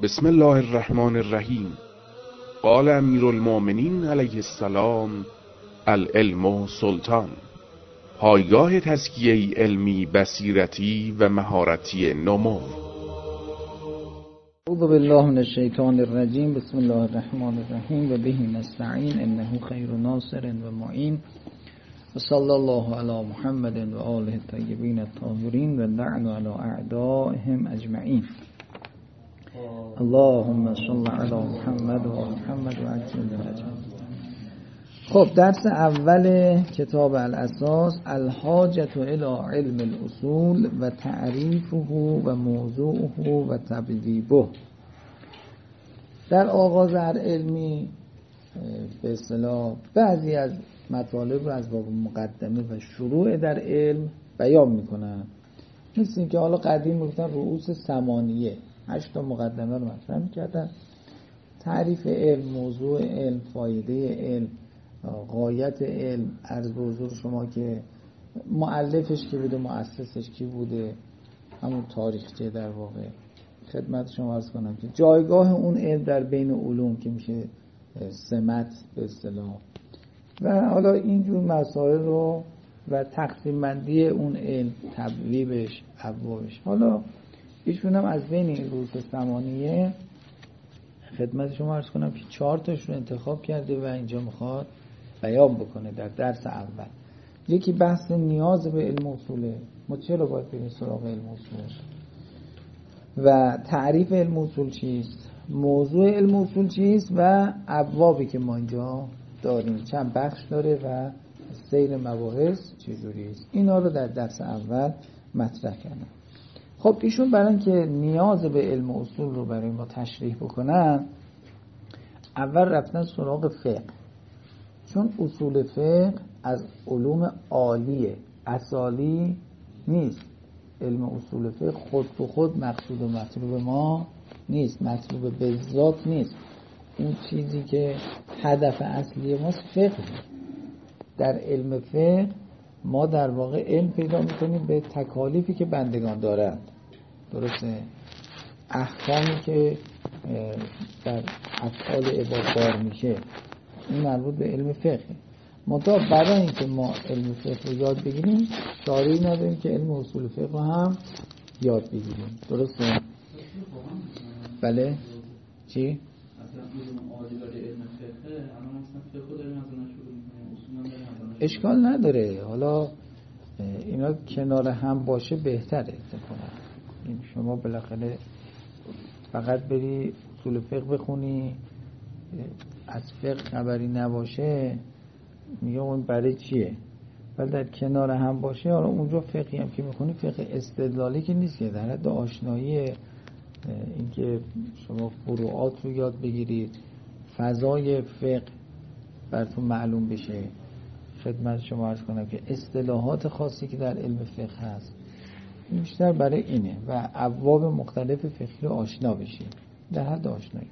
بسم الله الرحمن الرحیم. قال امیر المؤمنین علیه السلام: العلم سلطان. پایگاه تزکیه علمی، بصیرتی و مهارتی نمو. اعوذ بالله من الشیطان الرجیم. بسم الله الرحمن الرحیم و به نستعین انه خیر ناصر و معین و صلی الله علی محمد و آله الطیبین الطاهرین و لعن علی اعدائهم اجمعین. اللهم صل علی محمد و محمد و عجل فرجهم. خب، درس اول کتاب الاساس، الحاجة الی علم الاصول و تعریفه و موضوعه و تبویبه. در آغاز هر علمی به اصطلاح بعضی از مطالب رو از باب مقدمه و شروع در علم بیان میکنن. مثل که حالا قدیم میگفتن رؤوس ثمانیه، 8 تا مقدمه رو مطرح میکردن: تعریف علم، موضوع علم، فایده علم، غایت علم، عرض به حضور شما که مؤلفش کی بوده، مؤسسش کی بوده، همون تاریخچه در واقع. خدمت شما عرض کنم که جایگاه اون علم در بین علوم که میشه سمت به اصطلاح، و حالا اینجور مسائل رو و تقسیم بندی اون علم، تبویبش، ابوابش. حالا ایشون هم از بین این رؤوس ثمانیه خدمت شما عرض کنم که 4 تاش رو انتخاب کرده و اینجا میخواد بیان بکنه در درس اول. یکی بحث نیاز به علم اصوله، ما چرا باید بریم سراغ علم اصول، و تعریف علم اصول چیست، موضوع علم اصول چیست و ابوابی که ما اینجا داریم چند بخش داره و سیر مباحث چجوری است. اینا رو در درس اول مطرح کردم. خب ایشون برای اینکه نیاز به علم اصول رو برای ما تشریح بکنن، اول رفتن سراغ فقه، چون اصول فقه از علوم عالیه، اصالی نیست. علم اصول فقه خود به خود مقصود و مطلوب ما نیست، مطلوب به ذات نیست. اون چیزی که هدف اصلی ماست فقه. در علم فقه ما در واقع علم پیدا میکنیم به تکالیفی که بندگان دارند، درسته؟ احکامی که در افعال عباد دار میشه، این مربوط به علم فقه. منتها برای اینکه ما علم فقه رو یاد بگیریم چاره‌ای نداریم که علم اصول فقه رو هم یاد بگیریم، درسته؟ بله؟ چی؟ اشکال نداره، حالا اینا کنار هم باشه بهتره. اتفاقا این شما بالاخره فقط بری اصول فقه بخونی از فقه خبری نباشه، میگه اون برای چیه؟ ولی در کنار هم باشه، حالا اونجا فقهی هم که میخونی فقه استدلالی که نیست، که در حد آشنایی اینکه شما فروعات رو یاد بگیرید، فضای فقه براتون معلوم بشه. خدمت شما عرض کنم که اصطلاحات خاصی که در علم فقه هست بیشتر برای اینه و ابواب مختلف فقهی رو آشنا بشید در حد آشنایی.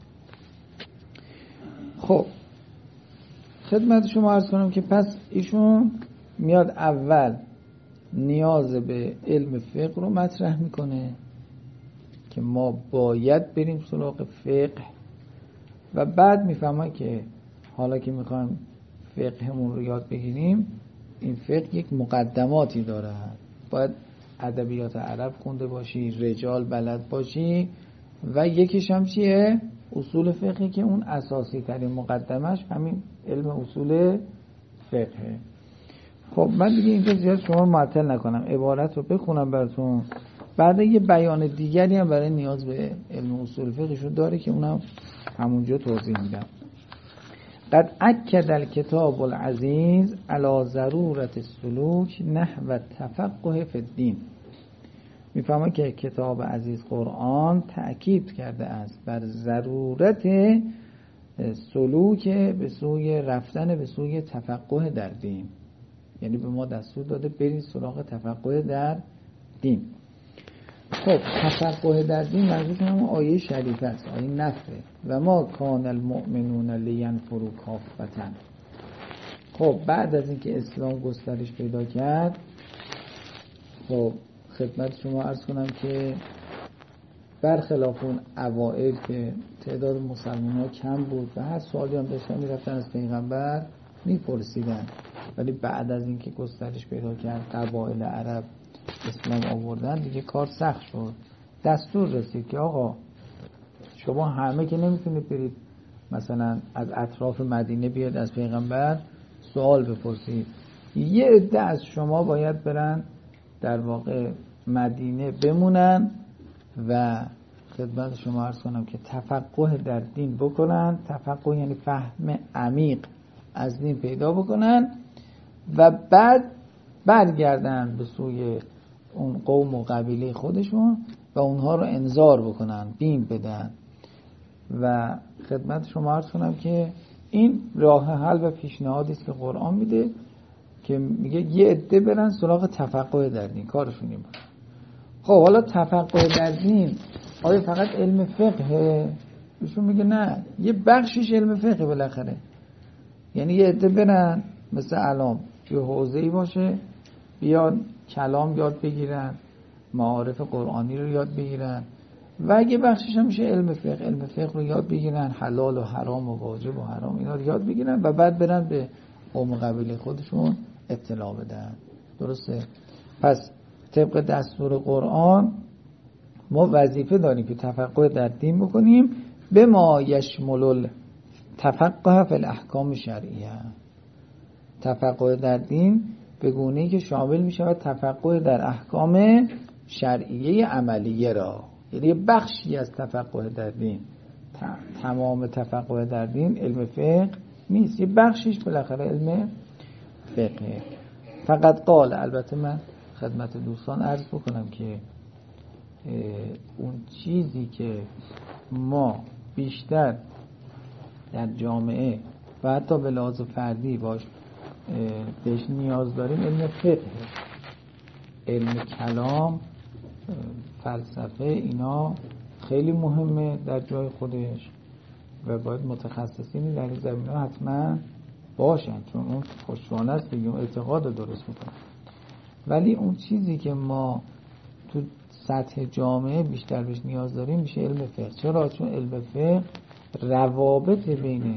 خب خدمت شما عرض کنم که پس ایشون میاد اول نیاز به علم فقه رو مطرح میکنه که ما باید بریم سراغ فقه، و بعد میفهمه که حالا که میخوایم فقهمون رو یاد بگیریم، این فقه یک مقدماتی داره. باید ادبیات عرب خونده باشی، رجال بلد باشی، و یکیش هم چیه؟ اصول فقهی که اون اساسی ترین مقدمش همین علم اصول فقهه. خب من دیگه اینجا زیاد شما رو معطل نکنم، عبارت رو بخونم براتون، بعد یه بیان دیگری هم برای نیاز به علم اصول فقهشون داره که اونم همونجا توضیح میدم. قد اکد الکتاب العزیز علی ضرورت السلوک نحو تفقه فی الدین. میفهمه که کتاب عزیز قرآن تأکید کرده است بر ضرورت سلوک به سوی رفتن به سوی تفقه در دین، یعنی به ما دستور داده برید سراغ تفقه در دین. خب تفقه در دین منظورش هم آیه شریفه است، آیه نفره: و ما کان المؤمنون لینفروا کافة. خب بعد از اینکه اسلام گسترش پیدا کرد، خب خدمت شما عرض کنم که برخلاف اون اوائل که تعداد مسلمان ها کم بود و هر سوالی هم داشتن میرفتن از پیغمبر میپرسیدن، ولی بعد از اینکه گسترش پیدا کرد قبایل عرب اسلام آوردن دیگه کار سخت شد. دستور رسید که آقا شما همه که نمیتونید برید مثلا از اطراف مدینه بیاد از پیغمبر سوال بپرسید، یه عده از شما باید برن در واقع مدینه بمونن و خدمت شما عرض کنم که تفقه در دین بکنن. تفقه یعنی فهم عمیق از دین پیدا بکنن و بعد برگردن به سوی اون قوم و قبیله خودشون و اونها رو انذار بکنن، بیم بدن. و خدمت شما عرض کنم که این راه حل و پیشنهادی است که قرآن میده که میگه یه عده برن سراغ تفقه در دین، کارشون این باشه. خب حالا تفقه در دین آیا فقط علم فقه؟ ایشون میگه نه، یه بخشش علم فقه بالاخره. یعنی یه عده برن مثل الان یه حوزه‌ای باشه بیان کلام یاد بگیرن، معارف قرآنی رو یاد بگیرن و اگه بخشش هم میشه علم فقه رو یاد بگیرن، حلال و حرام و واجب و حرام اینا رو یاد بگیرن و بعد برن به قوم قبیله خودشون اطلاع بدن. درسته؟ پس طبق دستور قرآن ما وظیفه داریم که تفقه در دین بکنیم به ما یشمل تفقه فی الاحکام شرعیه. تفقه در دین به گونه‌ای که شامل می شود تفقه در احکام شرعیه عملیه را، یعنی بخشی از تفقه در دین. تمام تفقه در دین علم فقه نیست، یه بخشیش بالاخره علم فقه. فقط قال، البته من خدمت دوستان عرض بکنم که اون چیزی که ما بیشتر در جامعه و حتی به لحاظ فردی بهش نیاز داریم علم فقه، علم کلام، فلسفه، اینا خیلی مهمه در جای خودش و باید متخصصینی در این زمینه حتما باشن، چون اون خوشوانه است بگیم اعتقاد رو درست میکنه. ولی اون چیزی که ما تو سطح جامعه بیشتر بهش نیاز داریم میشه علم فقه. چرا؟ چون علم فقه روابط بین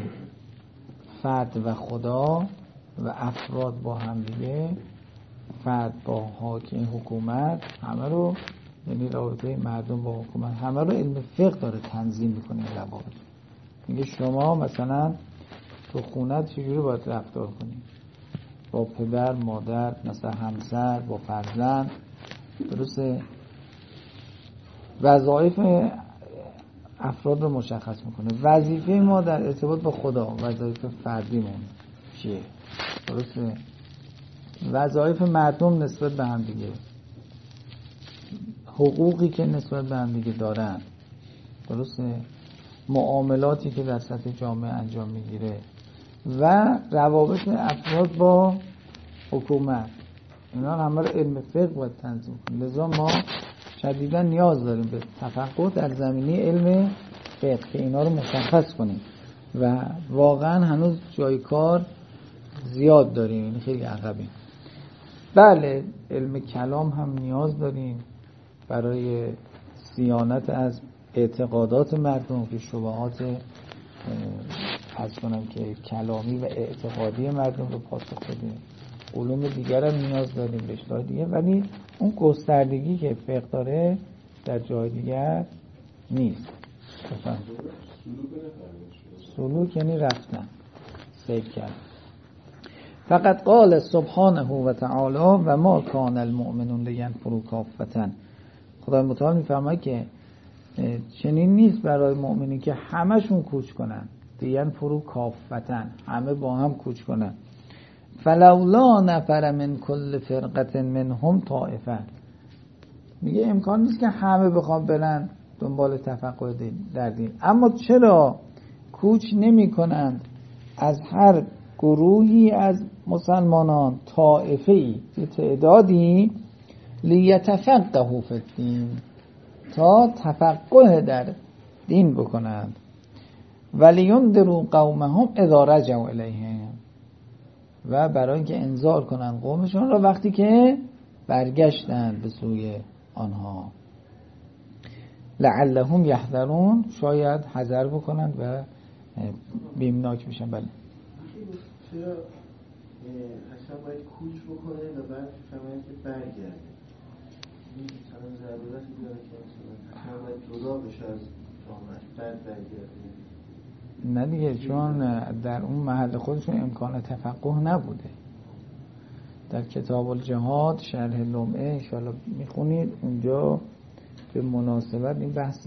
فرد و خدا و افراد با هم دیگه، فرد با حاکم حکومت، همه رو، یعنی رابطه مردم با حکومت، همه رو علم فقه داره تنظیم میکنه. این روابط میگه شما مثلا تو خونه چجوری باید رفتار کنی با پدر، مادر، مثلا همسر، با فرزند. درسته؟ وظایف افراد رو مشخص میکنه. وظیفه ما در ارتباط با خدا، وظایف فردیمون چیه؟ درسته؟ وظایف مردم نسبت به هم دیگه، حقوقی که نسبت به هم دیگه دارن، درسته؟ معاملاتی که در سطح جامعه انجام میگیره و روابط افراد با حکومت، اینا همه رو علم فقه باید تنظیم کنه. لذا ما شدیدا نیاز داریم به تفقه در زمینه علم فقه که اینا رو مشخص کنیم و واقعا هنوز جای کار زیاد داریم، یعنی خیلی عقبیم. بله، علم کلام هم نیاز داریم برای صیانت از اعتقادات مردم که شبهات از کنم که کلامی و اعتقادی مردم رو پاسخ بده. علوم دیگر هم نیاز داریم، رشته‌های دیگه، ولی اون گستردگی که فقه داره در جای دیگر نیست. سلوک یعنی رفتن، سیر کردن. فقط قال سبحانه و تعالی و ما کان المؤمنون لینفروا کافة. خدای متعال میفرماید که چنین نیست برای مؤمنین که همشون کوچ کنن، لینفروا کافة، همه با هم کوچ کنن. فلولا نفر من کل فرقه منهم طائفه. میگه امکان نیست که همه بخوام برن دنبال تفقه در دین، اما چرا کوچ نمی کنند از هر گروهی از مسلمانان طائفه‌ای، تعدادی، لیتفقهوا فی الدین، تا تفقه در دین بکنند، ولینذروا قومهم اذا رجعوا الیهم، و برای اینکه انذار کنند قومشون را وقتی که برگشتند به سوی آنها. لعلهم یحذرون، شاید حذر بکنن و بیمناک بشن. بله چرا اصلا باید کوچ بکنه و بعد فهمید که برگرده؟ این مثلا ضرورتی داره که مثلا باید جدا بشه از جامعه بعد برگرده؟ نه دیگه، چون در اون محل خودشون امکان تفقه نبوده. در کتاب الجهاد شرح لمعه انشاءالله میخونید، اونجا به مناسبت این بحث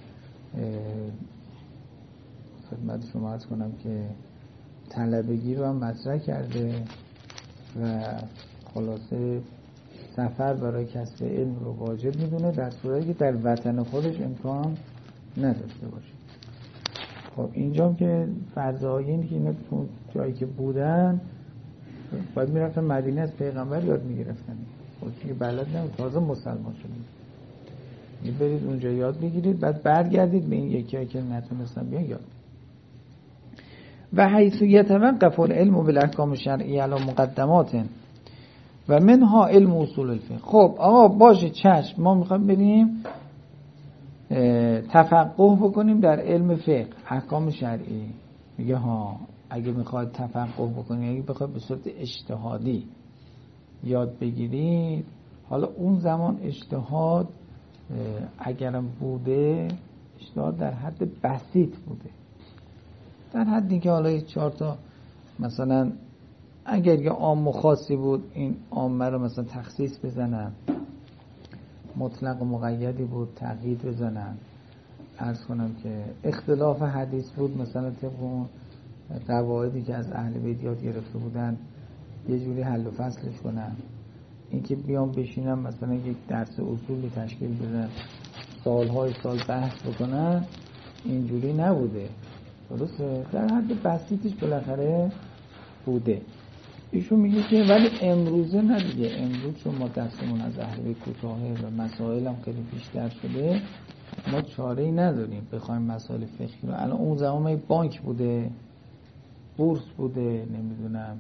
خدمت شما عرض کنم که طلبگی رو هم مطرح کرده و خلاصه سفر برای کسب علم رو واجب میدونه در صورتی که در وطن خودش امکان نداشته باشه. خب اینجا که فرضای این که اینا تو جایی که بودن باید میرفتن مدینه از پیغمبر یاد میگرفتن، خب که بلد نبود، تازه مسلمان شدید، برید اونجا یاد بگیرید بعد برگردید به این یکی که نتونستن بیان یاد. و حیث یتوقف العلم بالاحکام الشرعیه علی مقدمات و منها علم اصول الفقه. خب آقا باشه چشم، ما میخوایم بریم تفقه بکنیم در علم فقه احکام شرعی. میگه ها اگه میخواید تفقه بکنید، اگه بخواید به صورت اجتهادی یاد بگیرید، حالا اون زمان اجتهاد اگرم بوده، اجتهاد در حد بسیط بوده، در حدی که حالا 4 تا مثلا اگر یه عام و خاصی بود این عامه رو مثلا تخصیص بزنن، مطلق و مقیدی بود تقیید بزنن، عرض کنم که اختلاف حدیث بود مثلا طبق اون قواعدی که از اهل بیت یاد گرفته بودن یه جوری حل و فصلش کنن. این که بیان بشینن مثلا یک درس اصولی تشکیل بدن سالهای سال بحث بکنن، اینجوری نبوده، درسته؟ در حد بسیطش بالاخره بوده. ایشون میگه که ولی امروزه نه دیگه، امروز چون ما دستمون از اهل بیت کوتاهه و مسائل هم خیلی بیشتر شده، ما چاره‌ای نداریم بخوایم مسائل فقهی رو. الان اون زمان بانک بوده، بورس بوده، نمیدونم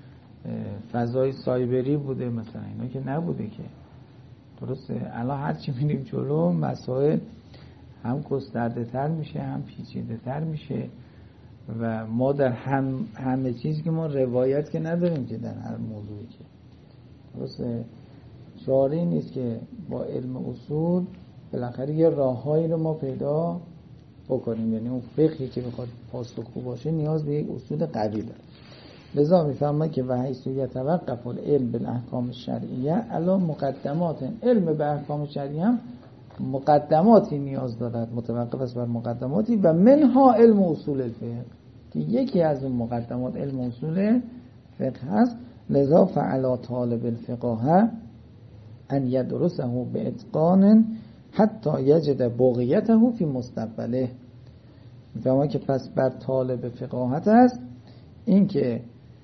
فضای سایبری بوده، مثلا اینا که نبوده که، درسته؟ الان هرچی میریم جلو مسائل هم گسترده تر میشه هم پیچیده تر میشه و ما در همه چیز که ما روایت که نداریم که در هر موضوعی که، درسته؟ چاره‌ای نیست که با علم اصول بالاخره یه راههایی رو ما پیدا بکنیم، یعنی اون فقهی که بخواد پاسخگو باشه نیاز به یک اصول قوی داره. لذا میفهمم که و حیث یتوقف العلم بالاحکام الشرعیه علی مقدمات، علم به احکام شرعیه هم مقدماتی نیاز دارد، متوقف است بر مقدماتی و منها علم اصول الفقه که یکی از اون مقدمات علم اصول فقه هست. لذا فعلی طالب الفقه ان یدرسه باتقان حتی یجد بغیته فی مستقبله. میفهمم که پس بر طالب فقاهت است این که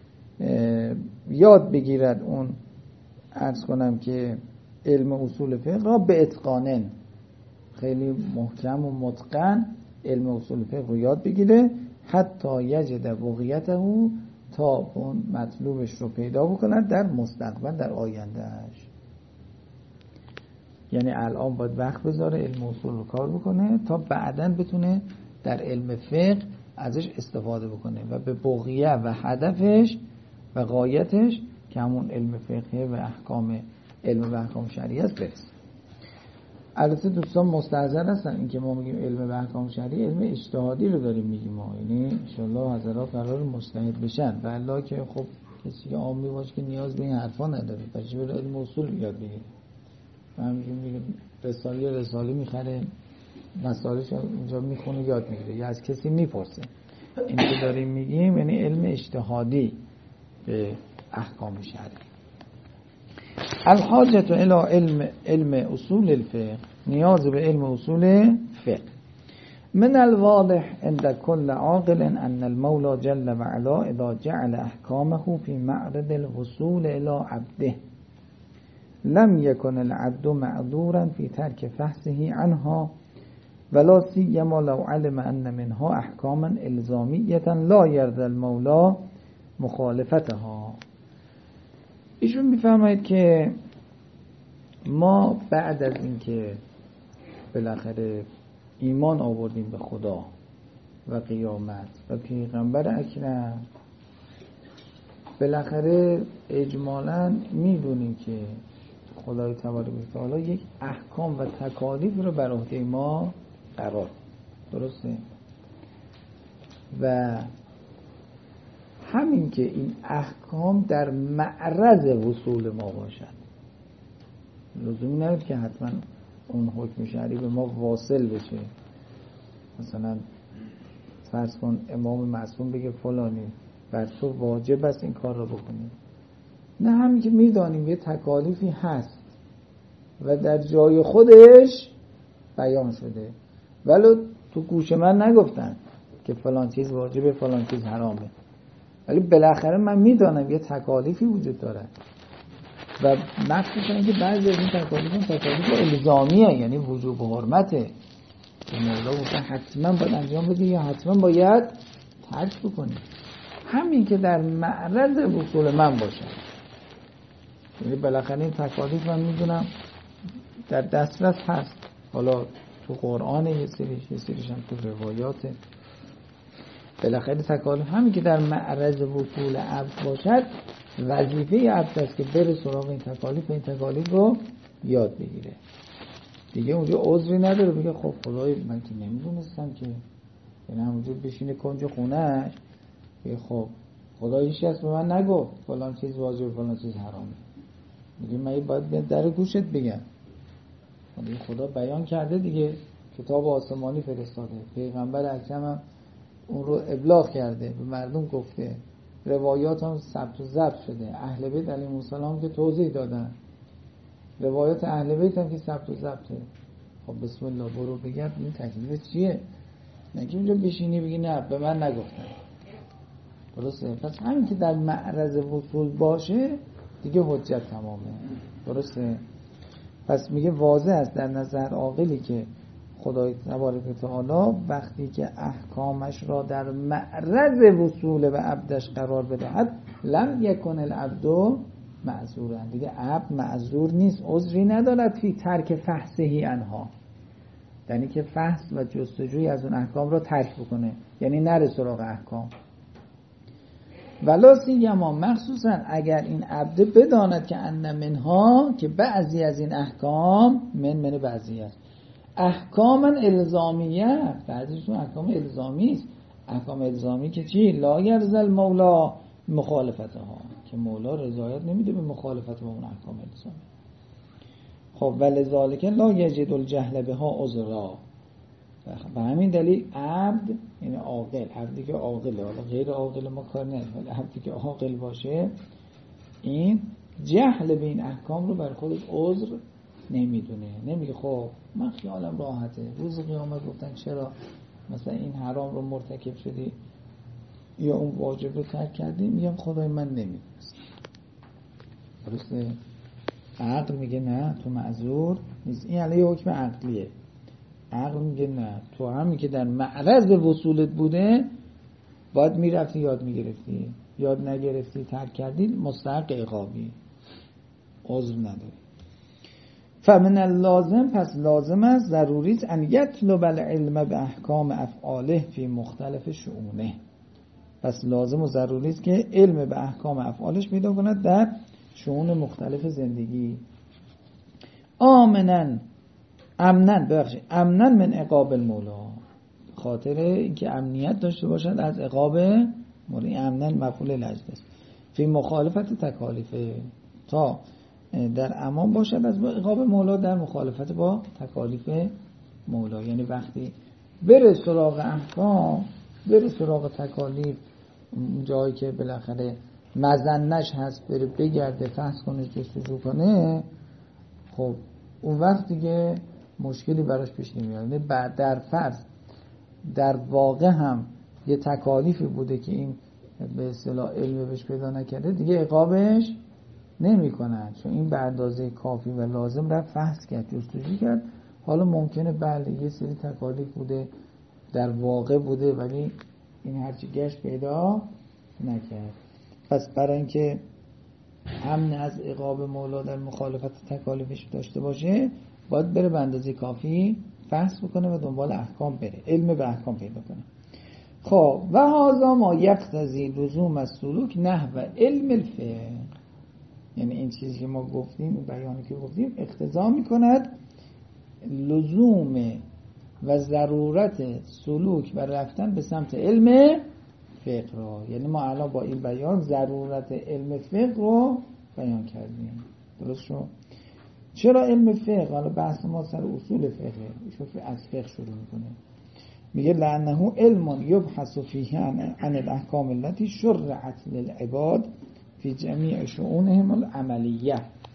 یاد بگیرد اون، عرض کنم که علم اصول فقه را به اتقانن، خیلی محکم و متقن علم اصول فقه رو یاد بگیره، حتی یجد بغیته، تا اون مطلوبش رو پیدا بکند در مستقبل، در آیندهش. یعنی الان باید وقت بذاره علم اصول رو کار بکنه تا بعداً بتونه در علم فقه ازش استفاده بکنه و به بغیه و هدفش و غایتش که همون علم فقه و علم و احکام شرعی است برسه. البته دوستان مستحضر هستن این که ما میگیم علم و احکام شرعی، علم اجتهادی رو داریم میگیم ما، یعنی ان شاءالله حضرات قرار مجتهد بشن، والله که خب کسی که عامی باشه که نیاز به این حرفا نداره، بچه بره علم اصول یاد بگیره. ما میگیم رساله میخره، مسائلش اونجا میخونه یاد میگیره یا از کسی میپرسه. این که داریم میگیم یعنی علم اجتهادی به احکام شرعی. الحاجت الى علم اصول الفقه، نیاز به علم اصول فقه. من الواضح عند كل عاقل ان المولى جل وعلا اذا جعل احکامه في معرض الوصول الى عبده لم يكن العبد معذورا في ترك فحصه عنها، ولا سيما لو علم ان منها احکاما الزامیه لا يرضى المولى مخالفتها. ایشون میفرماید که ما بعد از اینکه بالاخره ایمان آوردیم به خدا و قیامت و پیغمبر اکرم، بالاخره اجمالاً میدونیم که خدای تبارک و تعالی یک احکام و تکالیف رو بر عهده ما قرار، درسته؟ و همین که این احکام در معرض وصول ما باشد، لزومی نداره که حتما اون حکم شرعی به ما واصل بشه. مثلا فرض کن امام معصوم بگه فلانی بر تو واجب است این کار رو بکنی، نه، همین که میدانیم یه تکالیفی هست و در جای خودش بیان شده، ولی تو گوش من نگفتن که فلان چیز واجبه فلان چیز حرامه، ولی بالاخره من میدانم یه تکالیفی وجود داره و مخصوصا اینکه بعضی از این تکالیف الزامیه، یعنی وجوب و حرمته که مولا گفتن حتما باید انجام بدی یا حتما باید ترک بکنی. همین که در معرض وصول من باشه، یعنی بالاخره این تکالیف من میدونم در دسترس هست، حالا تو قرآن یه سریش هم تو روایاته. بالاخره تکالیف همین که در معرض وصول عبد باشد، وظیفه عبد است که بره سراغ این تکالیف رو یاد بگیره. دیگه اونجا عذری نداره بگه خب خدای من که نمیدونستم که، یعنی همونجا بشینه کنج خونهش بگه خب خدای هیچی هست به من نگفت فلان چیز واجب فلان چیز حرامه، میگه من باید در گوشت بگم. دیگه خدا بیان کرده دیگه، کتاب آسمانی فرستاده، پیغمبر اکرم هم اون رو ابلاغ کرده، به مردم گفته، روایات هم ثبت و ضبط شده، اهل بیت علیهم السلام که توضیح دادن، روایات اهل بیت هم که ثبت و ضبطه. خب بسم الله برو بگرد این تکلیف چیه؟ نگی اونجا بشینی بگی نه به من نگفتن، درسته؟ پس همین که در معرض وصول باشه دیگه حجت تمامه، درسته؟ پس میگه واضح است در نظر عاقلی که خدای تبارک و تعالی وقتی که احکامش را در معرض وصول به عبدش قرار بدهد، لم یکن العبد معذورا، دیگه عبد معذور نیست، عذری ندارد فی ترک فحصه عنها، یعنی که فحص و جستجوی از اون احکام را ترک بکنه، یعنی نره سراغ احکام. ولا سیما مخصوصا اگر این عبد بداند که ان منها، که بعضی از این احکام من بعضی است، احکام الزامیه، بعضیشون احکام الزامی است، احکام الزامی که چی؟ لا یرضی مولا مخالفتها، که مولا رضایت نمیده به مخالفت با اون احکام الزامی. خب ولذالک لا یجد الجهل بها عذرا، به همین دلیل عبد یعنی عاقل، عبدی که عاقله، حالا غیر عاقل ما کار نداریم، ولی عبدی که عاقل باشه این جهل به این احکام رو بر خودش عذر نمیدونه، نمیگه خب من خیالم راحته، روز قیامت گفتن چرا مثلا این حرام رو مرتکب شدی یا اون واجب رو ترک کردی، میگم خدای من نمیدونست. درسته؟ عقل میگه نه تو معذور نیست، این علیه حکم عقلیه. عقل میگه نه تو همین که در معرض وصولت بوده باید میرفتی یاد میگرفتی، یاد نگرفتی ترک کردی مستحق عقابی، عذر نداری. فمن اللازم، پس لازم است، ضروری است، ان یطلب العلم به احکام افعاله فی مختلف شؤونه، پس لازم و ضروری است که علم به احکام افعالش پیدا کند در شؤون مختلف زندگی. امنن من عقاب المولا، خاطر اینکه امنیت داشته باشد از عقاب مولا، امنن مفعول لجد است، فی مخالفت تکالیفه، تا در امان باشد از عقاب مولا در مخالفت با تکالیف مولا، یعنی وقتی بره سراغ احکام، بره سراغ تکالیف، جایی که بالاخره مزنش هست بره بگرده فحص کنه جستجو کنه، خب اون وقت دیگه مشکلی براش پیش نمیاد. یعنی بعد در فرض در واقع هم یه تکالیفی بوده که این به اصطلاح علم بهش پیدا نکرده، دیگه عقابش نمی کنن، چون این به اندازه کافی و لازم رفت فحص کرد جستجو کرد. حالا ممکنه بله یه سری تکالیف بوده در واقع بوده ولی این هرچی گشت پیدا نکرد. پس برای اینکه امن از عقاب مولا در مخالفت تکالیفش داشته باشه باید بره به اندازه کافی بحث بکنه و دنبال احکام بره، علم به احکام پیدا کنه. خب و هذا ما یقتضی لزوم السلوک نحو علم الفقه، یعنی این چیزی که ما گفتیم، این بیانی که گفتیم اقتضا میکند لزوم و ضرورت سلوک و رفتن به سمت علم فقه را. یعنی ما الان با این بیان ضرورت علم فقه رو بیان کردیم. درست شد؟ چرا علم فقه؟ حالا بحث ما سر اصول فقه، ایشون از فقه شروع میکنه، میگه لعنه علم یبحث فیه عن الاحکام التي شرعت للعباد فی جمیع شؤونهم العملیه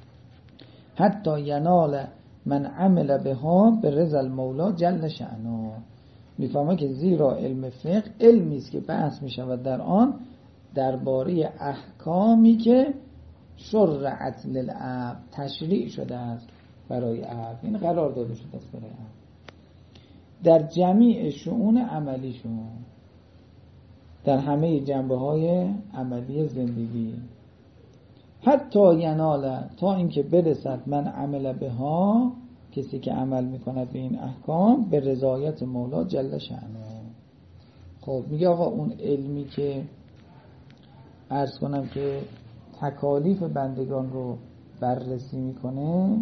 حتی ینال من عمل بها به رضا المولا جل شأنه. میفهمه که زیرا علم فقه علمی است که بحث میشود در آن درباره احکامی که شرعت للعبد، تشریع شده است برای عبد، این قرار داده شده است برای عبد در جمیع شؤون عملیشون، در همه جنبه های عملی زندگی. حتی ینال، تا اینکه برسد من عمل بها، کسی که عمل میکند به این احکام، به رضایت مولا جل شأنه. خب میگه آقا اون علمی که عرض کنم که تکالیف بندگان رو بررسی میکنه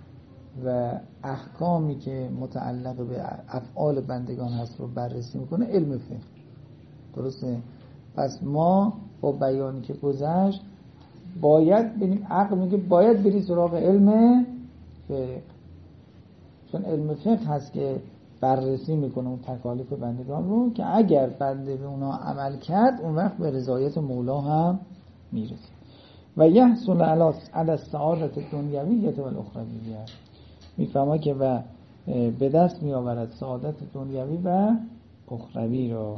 و احکامی که متعلق به افعال بندگان هست رو بررسی میکنه، علم فقه. درسته؟ پس ما با بیانی که گذشت باید بریم، عقل میگه باید بری سراغ علم فقه، چون علم فقه هست که بررسی میکنه اون تکالیف بندگان رو که اگر بنده به اونا عمل کرد اون وقت به رضایت مولا هم میرسه. و یحصل علی السعادت دنیویه و الاخرویه، میفهمه که و به دست میآورد سعادت دنیوی و اخروی را.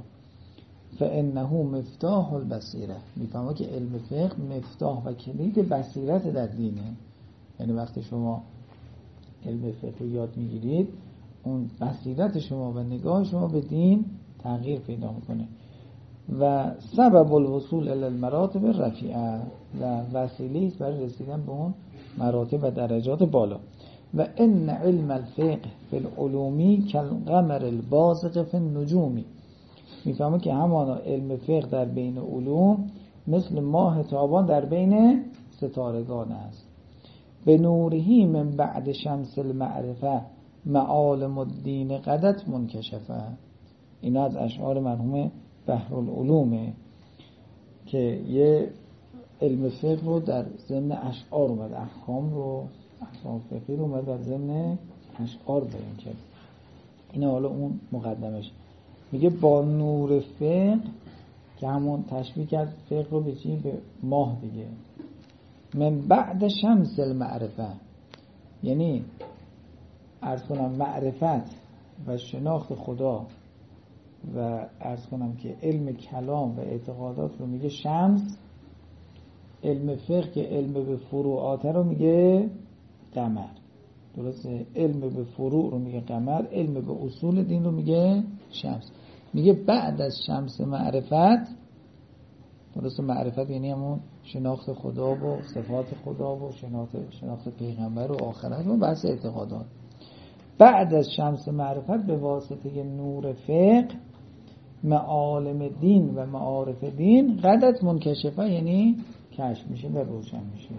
فانه مفتاح البصیره، میفهمه که علم فقه مفتاح و کلید بصیرت در دینه. یعنی وقتی شما علم فقه رو یاد میگیرید اون بصیرت شما و نگاه شما به دین تغییر پیدا میکنه. و سبب الوصول الی المراتب الرفیعه، و وسیله است برای رسیدن به اون مراتب و درجات بالا. و ان علم الفقه فی العلومی کالقمر البازغ فی النجوم، میفهمه که همانا علم فقه در بین علوم مثل ماه تابان در بین ستارگان است. به نورهی من بعد شمس المعرفه معالم الدین قدت منکشفه. این از اشعار مرحوم بحرالعلومه که یه علم فقه رو در ضمن اشعار اومد، احکام رو، احکام فقهی رو اومد در ضمن اشعار بیان کرد. این حالا اون مقدمش. میگه با نور فقه که همون تشبیه کرد فقه رو به چی؟ به ماه دیگه. من بعد شمس المعرفه، یعنی عرض کنم معرفت و شناخت خدا و عرض کنم که علم کلام و اعتقادات رو میگه شمس، علم فقه که علم به فروعات رو میگه قمر. درسته؟ علم به فروع رو میگه قمر، علم به اصول دین رو میگه شمس. میگه بعد از شمس معرفت، درسته؟ معرفت یعنی همون شناخت خدا و صفات خدا و شناخت پیغمبر و آخرت و بحث اعتقادات. بعد از شمس معرفت به واسطه نور فقه معالم دین و معارف دین قدت منکشفه، یعنی کشف میشه و روشن میشه.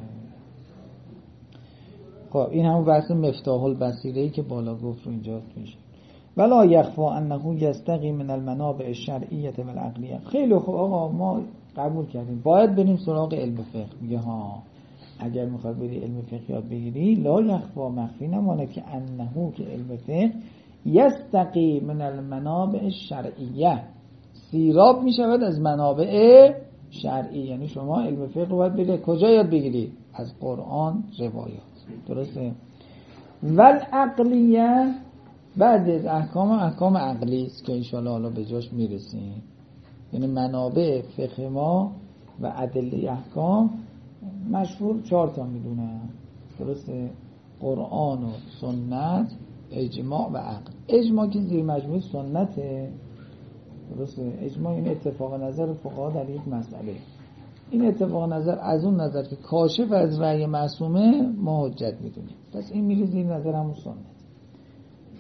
خب این همون بحث مفتاح البصیره‌ای که بالا گفت رو اینجا میشه. ولا یخفا انه یستقی من المنابع الشرعیه و العقلیه. خیلی خوب آقا ما قبول کردیم باید بریم سراغ علم فقه. میگه ها اگر میخوای بری علم فقه یاد بگیری، لا یخفا، مخفی نماند که انه که علم فقه یستقی من المنابع الشرعیه، سیراب میشود از منابع شرعی. یعنی شما علم فقه رو باید بری کجا یاد بگیری؟ از قرآن، روایات. درسته؟ والعقلیه، بعد از احکام عقلی است که انشاءالله حالا به جاش میرسیم. یعنی منابع فقه ما و ادله احکام مشهور 4 تا میدونن. درسته؟ قرآن و سنت، اجماع و عقل. اجماع که زیر مجموعه سنته. درسته؟ اجماع این اتفاق نظر فقها در یک مسئله. این اتفاق نظر از اون نظر که کاشف از رأی معصومه ما حجت میدونیم، پس این میره زیر نظر همون سنت.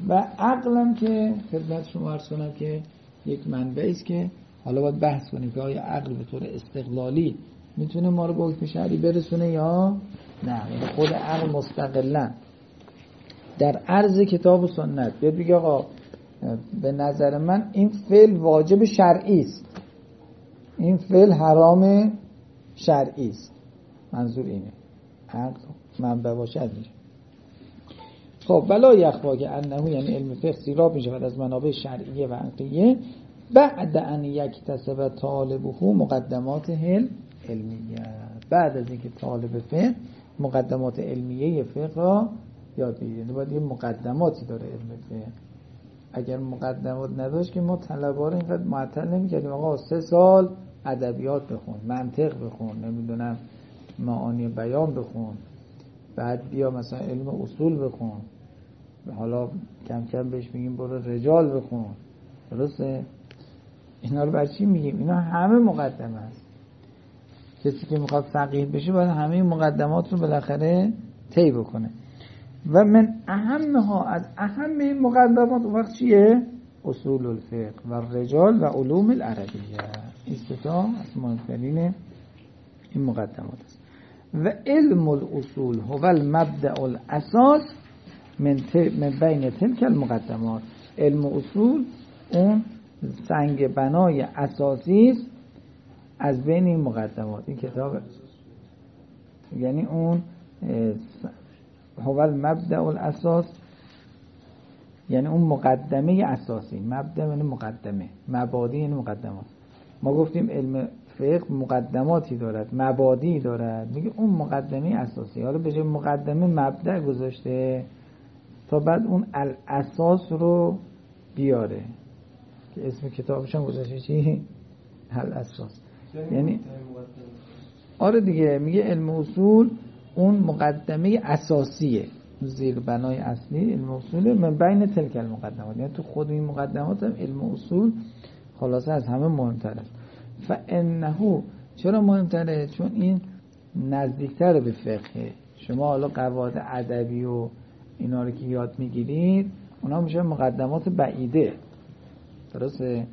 و عقلم که خدمت شما عرض کنم که یک منبعی است که حالا باید بحث کنیم که آیا عقل به طور استقلالی میتونه ما رو به حکم شرعی برسونه یا نه. خود عقل مستقلا در عرض کتاب و سنت بیاد بگه آقا به نظر من این فعل واجب شرعی است، این فعل حرام شرعی است، منظور اینه عقل منبع باشد میشه. خب بلا یخفا که انه یعنی علم فقه سیراب میشه از منابع شرعیه و عقلیه بعد ان یکتسب طالبه مقدمات علمیه، بعد از اینکه طالب فقه مقدمات علمیه فقه را یاد بگیره. باید یه مقدماتی داره علم فقه. اگر مقدمات نداشت که ما طلبا رو اینقدر معطل نمی‌کردیم آقا 3 سال ادبیات بخون، منطق بخون، نمیدونم معانی بیان بخون، بعد بیا مثلا علم اصول بخون، حالا کم کم بهش میگیم برو رجال بخون. درسته؟ اینا رو برای چی میگیم؟ اینا همه مقدمه است. کسی که میخواد فقیه بشه باید همه مقدمات رو بالاخره طی بکنه. و من اهمها، از اهم این مقدمات وقت چیه؟ اصول الفقه و رجال و علوم العربیه. این ستا از مهمترین این مقدمات است. و علم الاصول هو المبدأ الاساس من بین تلک المقدمات. علم اصول اون سنگ بنای اساسی است از بین این مقدمات. این کتاب یعنی اون هو المبدأ الاساس یعنی اون مقدمه اساسی. مبدأ یعنی مقدمه، مبادی یعنی مقدمات. ما گفتیم علم فقه مقدماتی دارد، مبادی دارد، میگه اون مقدمه اساسی. حالا به جای مقدمه مبدأ گذاشته تا بعد اون الاساس رو بیاره که اسم کتابش هم گذاشته چی؟ الاساس. یعنی آره دیگه، میگه علم اصول اون مقدمه اساسیه، زیر بنای اصلی علم اصول من بین تلک المقدمات. یعنی تو خود این مقدمات هم علم اصول خلاصه از همه مهمتر است. فانه چرا مهمتره؟ چون این نزدیکتر به فقه. شما حالا قواعد ادبی و اینا رو که یاد میگیرید اونا میشه مقدمات بعیده. درسته؟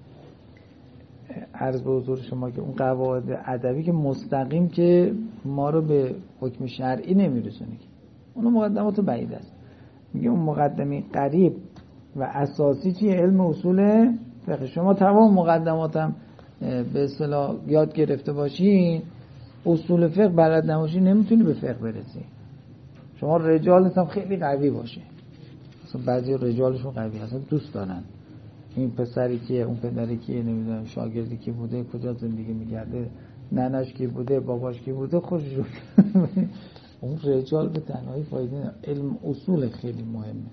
عرض به حضور شما که اون قواعد ادبی که مستقیم که ما رو به حکم شرعی نمیرسونه که اون مقدمات بعید است. میگه اون مقدمه قریب و اساسی چیه؟ علم اصول فقه. شما تمام مقدماتم به اصطلاح یاد گرفته باشی، اصول فقه بلد نباشی نمیتونی به فقه برسی. شما رجالت هم خیلی قوی باشه، مثلا بعضی رجالشون قوی هستن، دوست دارن این پسری که اون پدری که نمیدونم شاگردی که بوده کجا زندگی میکرده، ننش که بوده، باباش که بوده، خوششون اون رجال به تنهایی فایده نداره. علم اصول خیلی مهمه.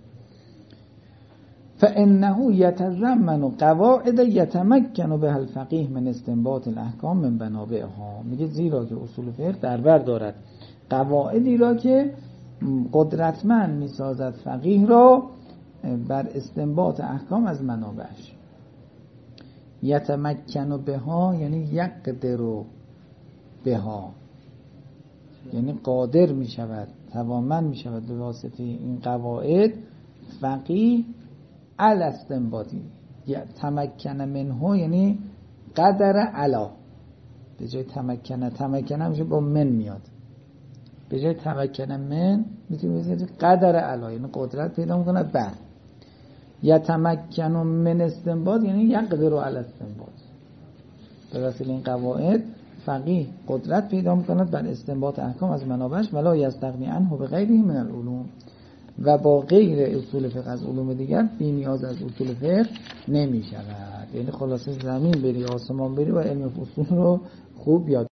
فانه یتضمن قواعد یتمکن بها الفقیه من استنباط الاحکام من بنابعها. میگه زیرا که اصول فقه در بر دارد قواعدی را که قدرتمند میسازد فقیه را بر استنباط احکام از منابعش. یتمکن بها یعنی یقدر بها، یعنی قادر می شود، توانمند می شود به واسطه این قواعد فقیه علی استنباطی. تمکن منه یعنی قدر علا، به جای تمکن میشه با من میاد، به جای تمکن من میتونی بزنید قدر علا، یعنی قدرت پیدا میکنه بر. یتمکن من استنباط یعنی یقدر علی استنباط. به واسطه این قواعد فقیه قدرت پیدا میکند بر استنباط احکام از منابعش ولا یستغنی عنه بغیره من العلوم. و با غیر اصول فقه از علوم دیگر بی نیاز از اصول فقه نمی شود. یعنی خلاصه زمین بری آسمان بری و علم اصول رو خوب یاد